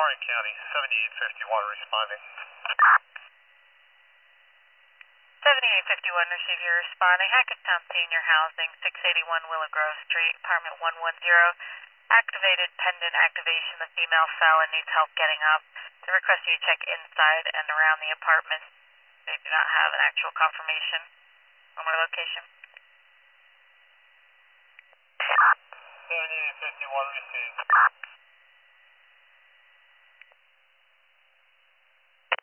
Warren County, 7851 responding. 7851, receive your responding. Hackettstown Senior Housing, 681 Willow Grove Street, apartment 110. Activated pendant activation. The female fell and needs help getting up. They request you check inside and around the apartment. They do not have an actual confirmation on their location. 7851 received.